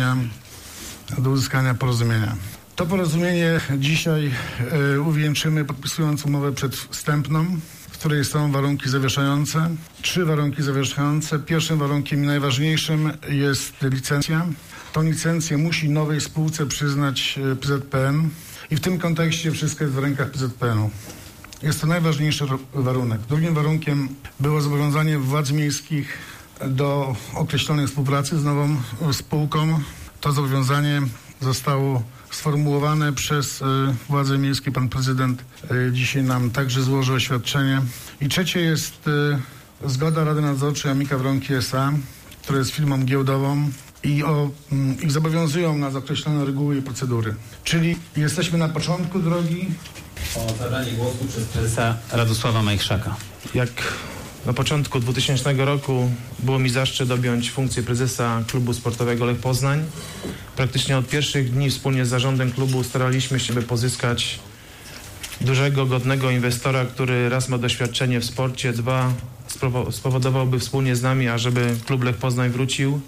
uzyskania porozumienia. To porozumienie dzisiaj uwieńczymy, podpisując umowę przedwstępną, w której są warunki zawieszające. 3 warunki zawieszające. Pierwszym warunkiem i najważniejszym jest licencja. Tą licencję musi nowej spółce przyznać PZPN i w tym kontekście wszystko jest w rękach PZPN-u. Jest to najważniejszy warunek. Drugim warunkiem było zobowiązanie władz miejskich do określonej współpracy z nową spółką. To zobowiązanie zostało sformułowane przez władze miejskie. Pan prezydent dzisiaj nam także złożył oświadczenie. I trzecie jest zgoda Rady Nadzorczej Amika Wronki S.A., która jest firmą giełdową i zobowiązują nas określone reguły i procedury. Czyli jesteśmy na początku drogi. O zabranie głosu przez prezesa Radosława Majchrzaka. Jak na początku 2000 roku było mi zaszczyt objąć funkcję prezesa klubu sportowego Lech Poznań. Praktycznie od pierwszych dni wspólnie z zarządem klubu staraliśmy się, by pozyskać dużego, godnego inwestora, który raz ma doświadczenie w sporcie, 2 spowodowałby wspólnie z nami, ażeby klub Lech Poznań wrócił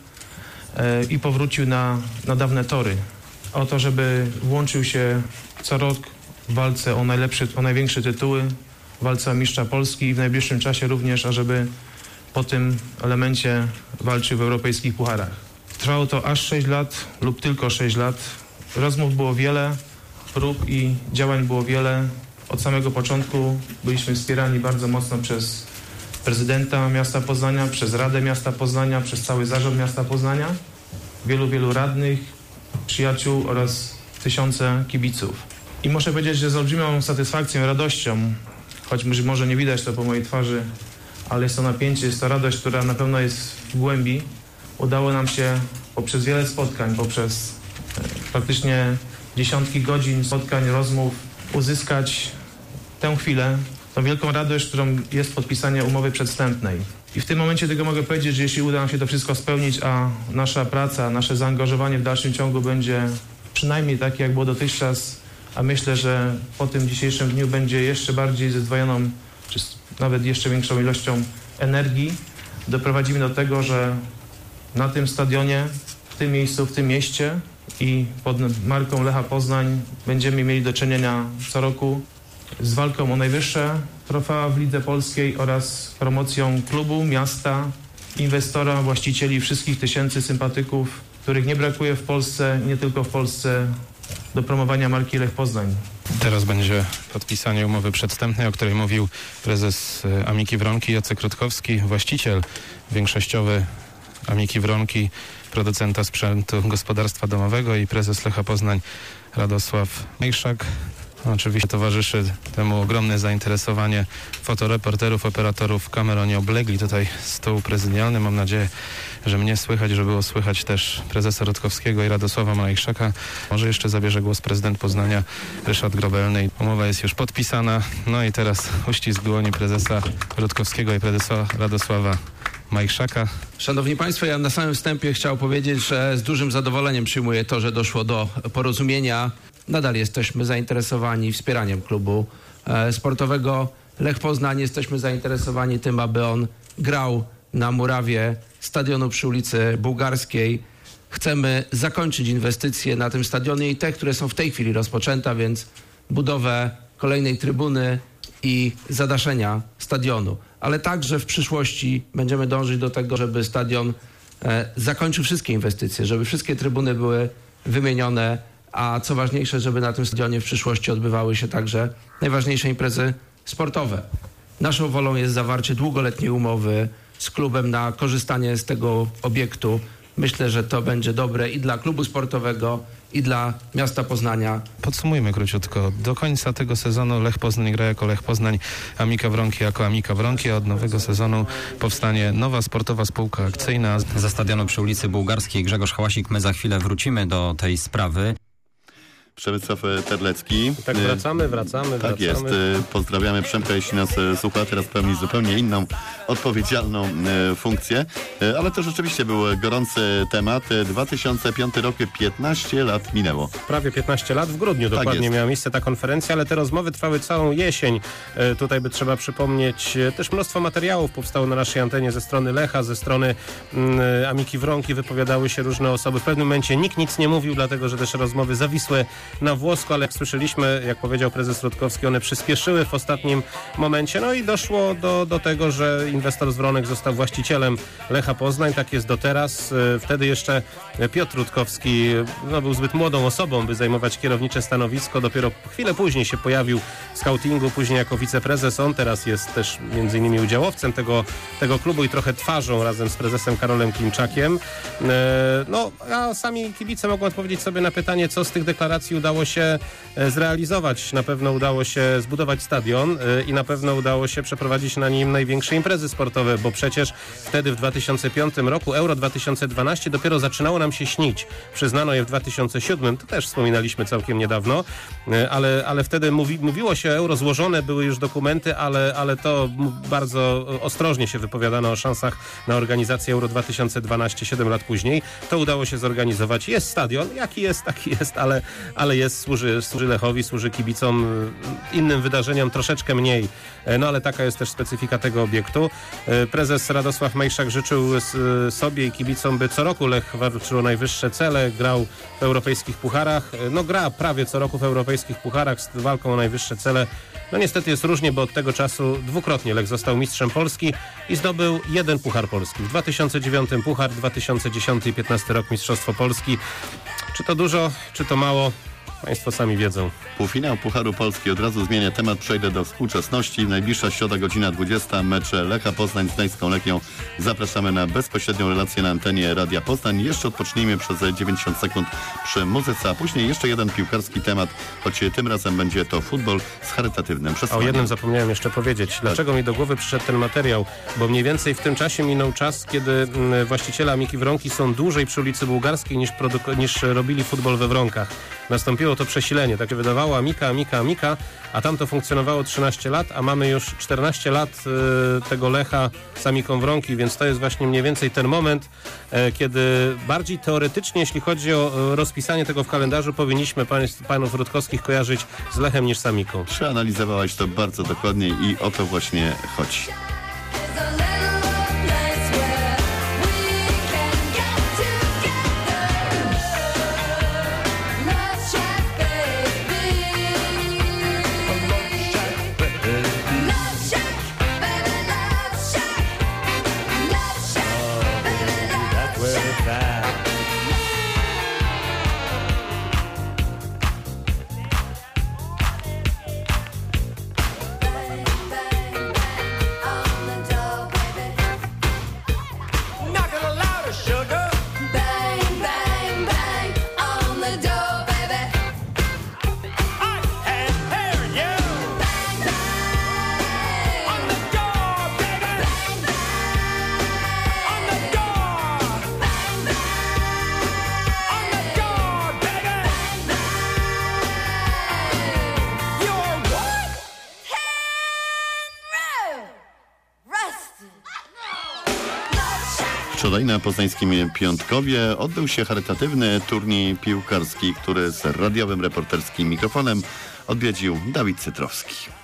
i powrócił na dawne tory. O to, żeby włączył się co rok w walce o największe tytuły, w walce o mistrza Polski i w najbliższym czasie również, ażeby po tym elemencie walczył w europejskich pucharach. Trwało to aż 6 lat lub tylko 6 lat. Rozmów było wiele, prób i działań było wiele. Od samego początku byliśmy wspierani bardzo mocno przez prezydenta miasta Poznania, przez Radę Miasta Poznania, przez cały zarząd miasta Poznania, wielu radnych, przyjaciół oraz tysiące kibiców. I muszę powiedzieć, że z olbrzymią satysfakcją, radością, choć może nie widać to po mojej twarzy, ale jest to napięcie, jest to radość, która na pewno jest w głębi. Udało nam się poprzez wiele spotkań, poprzez praktycznie dziesiątki godzin spotkań, rozmów, uzyskać tę chwilę, tą wielką radość, którą jest podpisanie umowy przedwstępnej. I w tym momencie tylko mogę powiedzieć, że jeśli uda nam się to wszystko spełnić, a nasza praca, nasze zaangażowanie w dalszym ciągu będzie przynajmniej takie, jak było dotychczas, a myślę, że po tym dzisiejszym dniu będzie jeszcze bardziej ze zdwojoną, czy nawet jeszcze większą ilością energii, doprowadzimy do tego, że na tym stadionie, w tym miejscu, w tym mieście i pod marką Lecha Poznań będziemy mieli do czynienia co roku z walką o najwyższe trofea w lidze polskiej oraz promocją klubu, miasta, inwestora, właścicieli, wszystkich tysięcy sympatyków, których nie brakuje w Polsce, nie tylko w Polsce, do promowania marki Lech Poznań. Teraz będzie podpisanie umowy przedwstępnej, o której mówił prezes Amiki Wronki Jacek Rutkowski, właściciel większościowy Amiki Wronki, producenta sprzętu gospodarstwa domowego i prezes Lecha Poznań Radosław Majchrzak. Oczywiście towarzyszy temu ogromne zainteresowanie fotoreporterów, operatorów kamer. Oni oblegli tutaj stół prezydialny. Mam nadzieję, że mnie słychać, że było słychać też prezesa Rutkowskiego i Radosława Majchrzaka. Może jeszcze zabierze głos prezydent Poznania Ryszard Grobelny. Umowa jest już podpisana. No i teraz uścisk dłoni prezesa Rutkowskiego i prezesa Radosława Majchrzaka. Szanowni Państwo, ja na samym wstępie chciał powiedzieć, że z dużym zadowoleniem przyjmuję to, że doszło do porozumienia. Nadal jesteśmy zainteresowani wspieraniem klubu sportowego Lech Poznań. Jesteśmy zainteresowani tym, aby on grał na murawie stadionu przy ulicy Bułgarskiej. Chcemy zakończyć inwestycje na tym stadionie i te, które są w tej chwili rozpoczęte, więc budowę kolejnej trybuny i zadaszenia stadionu. Ale także w przyszłości będziemy dążyć do tego, żeby stadion zakończył wszystkie inwestycje, żeby wszystkie trybuny były wymienione, a co ważniejsze, żeby na tym stadionie w przyszłości odbywały się także najważniejsze imprezy sportowe. Naszą wolą jest zawarcie długoletniej umowy z klubem na korzystanie z tego obiektu. Myślę, że to będzie dobre i dla klubu sportowego, i dla miasta Poznania. Podsumujmy króciutko. Do końca tego sezonu Lech Poznań gra jako Lech Poznań, Amika Wronki jako Amika Wronki, a od nowego sezonu powstanie nowa sportowa spółka akcyjna. Ze stadionu przy ulicy Bułgarskiej Grzegorz Hałasik. My za chwilę wrócimy do tej sprawy. Przemysław Terlecki. Tak, wracamy. Tak jest. Pozdrawiamy Przemka, jeśli nas słucha. Teraz pełni zupełnie inną, odpowiedzialną funkcję. Ale to rzeczywiście był gorący temat. 2005 rok, 15 lat minęło. Prawie 15 lat. W grudniu dokładnie miała miejsce ta konferencja, ale te rozmowy trwały całą jesień. Tutaj by trzeba przypomnieć, też mnóstwo materiałów powstało na naszej antenie ze strony Lecha, ze strony Amiki Wronki. Wypowiadały się różne osoby. W pewnym momencie nikt nic nie mówił, dlatego że też rozmowy zawisłe na włosku, ale jak słyszeliśmy, jak powiedział prezes Rutkowski, one przyspieszyły w ostatnim momencie. No i doszło do tego, że inwestor z Wronek został właścicielem Lecha Poznań. Tak jest do teraz. Wtedy jeszcze Piotr Rutkowski był zbyt młodą osobą, by zajmować kierownicze stanowisko. Dopiero chwilę później się pojawił w scoutingu, później jako wiceprezes. On teraz jest też między innymi udziałowcem tego klubu i trochę twarzą razem z prezesem Karolem Klimczakiem. A sami kibice mogą odpowiedzieć sobie na pytanie, co z tych deklaracji udało się zrealizować. Na pewno udało się zbudować stadion i na pewno udało się przeprowadzić na nim największe imprezy sportowe, bo przecież wtedy w 2005 roku Euro 2012 dopiero zaczynało nam się śnić. Przyznano je w 2007, to też wspominaliśmy całkiem niedawno, ale wtedy mówiło się o Euro, złożone były już dokumenty, ale to bardzo ostrożnie się wypowiadano o szansach na organizację Euro 2012 7 lat później. To udało się zorganizować. Jest stadion, jaki jest, taki jest, ale jest, służy Lechowi, służy kibicom, innym wydarzeniom troszeczkę mniej. Ale taka jest też specyfika tego obiektu. Prezes Radosław Mejszak życzył sobie i kibicom, by co roku Lech walczył o najwyższe cele, grał w europejskich pucharach. Gra prawie co roku w europejskich pucharach z walką o najwyższe cele. Niestety jest różnie, bo od tego czasu dwukrotnie Lech został mistrzem Polski i zdobył jeden puchar polski. W 2009 puchar, 2010 i 15 rok mistrzostwo Polski. Czy to dużo, czy to mało? Państwo sami wiedzą. Półfinał Pucharu Polski. Od razu zmienię temat, przejdę do współczesności. Najbliższa środa, godzina 20, mecz Lecha Poznań z Gdańską Lechią. Zapraszamy na bezpośrednią relację na antenie Radia Poznań. Jeszcze odpocznijmy przez 90 sekund przy muzyce, a później jeszcze jeden piłkarski temat, choć tym razem będzie to futbol z charytatywnym przesłaniem. O jednym zapomniałem jeszcze powiedzieć. Dlaczego mi do głowy przyszedł ten materiał? Bo mniej więcej w tym czasie minął czas, kiedy właściciele Amiki Wronki są dłużej przy ulicy Bułgarskiej niż robili futbol we Wronkach. Nastąpiło to przesilenie. Tak się wydawało, Amika, a tam to funkcjonowało 13 lat, a mamy już 14 lat tego Lecha z Amiką Wronki, więc to jest właśnie mniej więcej ten moment, kiedy bardziej teoretycznie, jeśli chodzi o rozpisanie tego w kalendarzu, powinniśmy panów Rutkowskich kojarzyć z Lechem niż z Amiką. Przeanalizowałeś to bardzo dokładnie i o to właśnie chodzi. Wczoraj na poznańskim Piątkowie odbył się charytatywny turniej piłkarski, który z radiowym reporterskim mikrofonem odwiedził Dawid Cytrowski.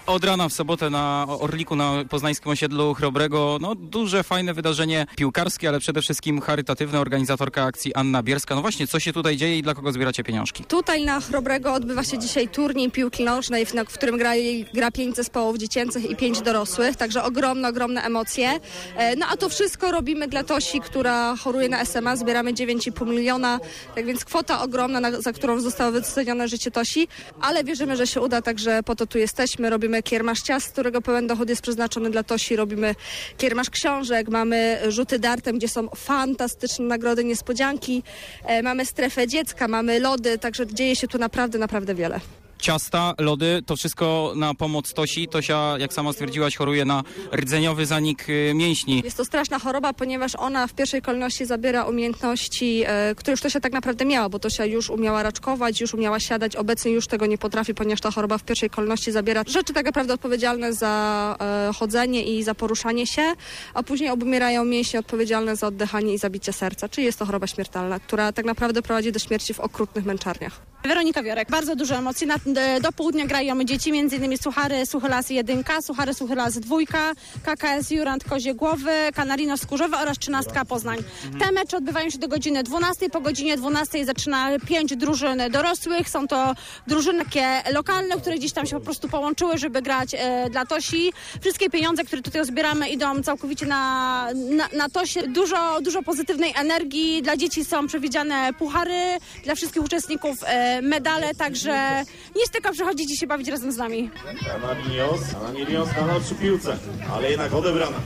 Od rana w sobotę na Orliku, na poznańskim osiedlu Chrobrego, no duże, fajne wydarzenie piłkarskie, ale przede wszystkim charytatywne. Organizatorka akcji Anna Bierska. No właśnie, co się tutaj dzieje i dla kogo zbieracie pieniążki? Tutaj na Chrobrego odbywa się dzisiaj turniej piłki nożnej, w którym gra 5 zespołów dziecięcych i 5 dorosłych, także ogromne emocje. No a to wszystko robimy dla Tosi, która choruje na SMA, zbieramy 9,5 miliona, tak więc kwota ogromna, za którą zostało wycenione życie Tosi, ale wierzymy, że się uda, także po to tu jesteśmy. Robimy kiermasz ciast, z którego pełen dochód jest przeznaczony dla Tosi, robimy kiermasz książek, mamy rzuty dartem, gdzie są fantastyczne nagrody, niespodzianki, mamy strefę dziecka, mamy lody, także dzieje się tu naprawdę wiele. Ciasta, lody, to wszystko na pomoc Tosi. Tosia, jak sama stwierdziłaś, choruje na rdzeniowy zanik mięśni. Jest to straszna choroba, ponieważ ona w pierwszej kolejności zabiera umiejętności, które już Tosia tak naprawdę miała, bo Tosia już umiała raczkować, już umiała siadać, obecnie już tego nie potrafi, ponieważ ta choroba w pierwszej kolejności zabiera rzeczy tak naprawdę odpowiedzialne za chodzenie i za poruszanie się, a później obumierają mięśnie odpowiedzialne za oddychanie i zabicie serca, czyli jest to choroba śmiertelna, która tak naprawdę prowadzi do śmierci w okrutnych męczarniach. Weronika Wiorek, bardzo dużo emocji. Do południa grają dzieci, m.in. Suchary, Suchy Las 1, Suchary, Suchy Las 2, KKS Jurand Kozie Głowy, Kanarino Skórzowe oraz 13 Poznań. Te mecze odbywają się do godziny 12. Po godzinie 12 zaczyna 5 drużyn dorosłych. Są to drużyny takie lokalne, które gdzieś tam się po prostu połączyły, żeby grać dla Tosi. Wszystkie pieniądze, które tutaj zbieramy, idą całkowicie na Tosię. Dużo pozytywnej energii. Dla dzieci są przewidziane puchary, dla wszystkich uczestników medale, także nie jest tylko przychodzić i się bawić razem z nami. Ananios nadal przy piłce, ale jednak odebrana.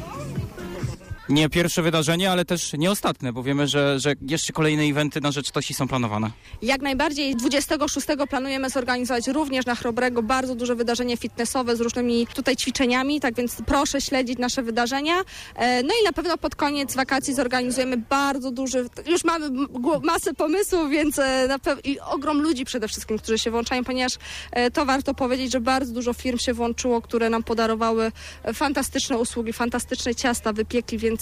Nie pierwsze wydarzenie, ale też nie ostatnie, bo wiemy, że jeszcze kolejne eventy na rzecz Tosi są planowane. Jak najbardziej. 26 planujemy zorganizować również na Chrobrego bardzo duże wydarzenie fitnessowe z różnymi tutaj ćwiczeniami, tak więc proszę śledzić nasze wydarzenia. No i na pewno pod koniec wakacji zorganizujemy bardzo duży, już mamy masę pomysłów, więc i ogrom ludzi przede wszystkim, którzy się włączają, ponieważ to warto powiedzieć, że bardzo dużo firm się włączyło, które nam podarowały fantastyczne usługi, fantastyczne ciasta, wypieki, więc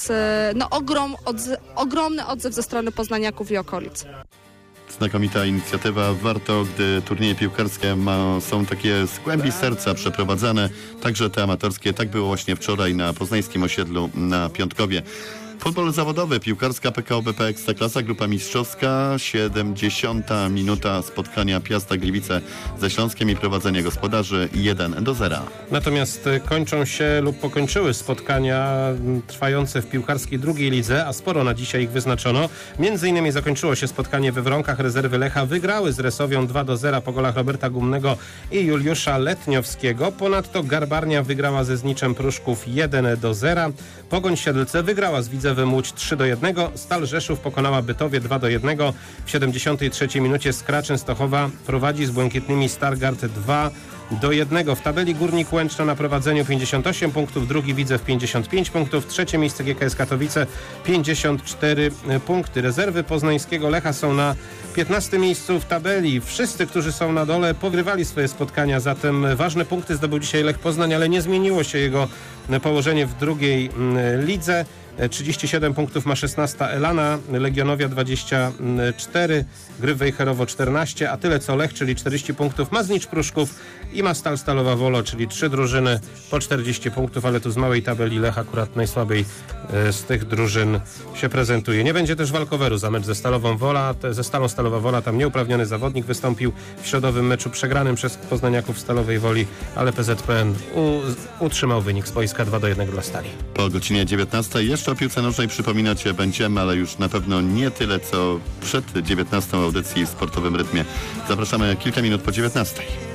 ogromny odzew ze strony poznaniaków i okolic. Znakomita inicjatywa. Warto, gdy turnieje piłkarskie są takie z głębi serca przeprowadzane, także te amatorskie. Tak było właśnie wczoraj na poznańskim osiedlu na Piątkowie. Futbol zawodowy, piłkarska PKO BP Ekstraklasa, grupa mistrzowska, 70. minuta spotkania Piasta Gliwice ze Śląskiem i prowadzenie gospodarzy 1-0. Natomiast kończą się lub pokończyły spotkania trwające w piłkarskiej drugiej lidze, a sporo na dzisiaj ich wyznaczono. Między innymi zakończyło się spotkanie we Wronkach. Rezerwy Lecha wygrały z Resowią 2-0 po golach Roberta Gumnego i Juliusza Letniowskiego. Ponadto Garbarnia wygrała ze Zniczem Pruszków 1-0. Pogoń Siedlce wygrała z Widzewem Łódź 3-1. Stal Rzeszów pokonała Bytowie 2-1. W 73 minucie Skra Częstochowa prowadzi z Błękitnymi Stargard 2-1. W tabeli Górnik Łęczna na prowadzeniu 58 punktów, drugi Widzew 55 punktów, trzecie miejsce GKS Katowice 54 punkty. Rezerwy poznańskiego Lecha są na 15 miejscu w tabeli. Wszyscy, którzy są na dole, pogrywali swoje spotkania, zatem ważne punkty zdobył dzisiaj Lech Poznań, ale nie zmieniło się jego położenie w drugiej lidze. 37 punktów ma 16 Elana, Legionowia 24, Gryf Wejherowo 14, a tyle co Lech, czyli 40 punktów ma Znicz Pruszków i ma Stal Stalowa Wolo, czyli 3 drużyny po 40 punktów, ale tu z małej tabeli Lech akurat najsłabiej z tych drużyn się prezentuje. Nie będzie też walkoweru za mecz ze Stalową Wola, ze Stalą Stalowa Wola, tam nieuprawniony zawodnik wystąpił w środowym meczu przegranym przez poznaniaków Stalowej Woli, ale PZPN utrzymał wynik z boiska 2-1 dla Stali. Po godzinie 19 jeszcze o piłce nożnej przypominać będziemy, ale już na pewno nie tyle, co przed 19 audycji w sportowym rytmie. Zapraszamy kilka minut po 19.